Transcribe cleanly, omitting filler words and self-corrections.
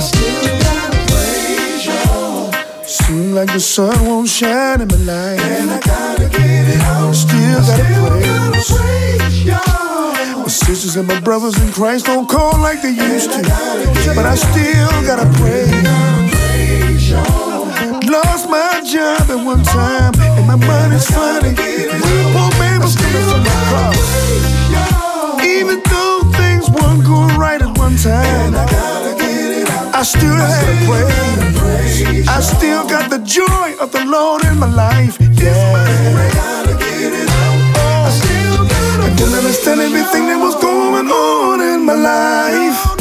still gotta praise y'all. Seems like the sun won't shine in my life, and I gotta get it on. Still gotta praise y'all. My sisters and my brothers in Christ don't call like they used to, but I still gotta praise y'all. Lost my job at one time, and my money's funny. Poor man was still from my car. Even though things weren't going right at one time, I still had a praise. I still got the joy of the Lord in my life. Yeah. I didn't understand everything that was going on in my life.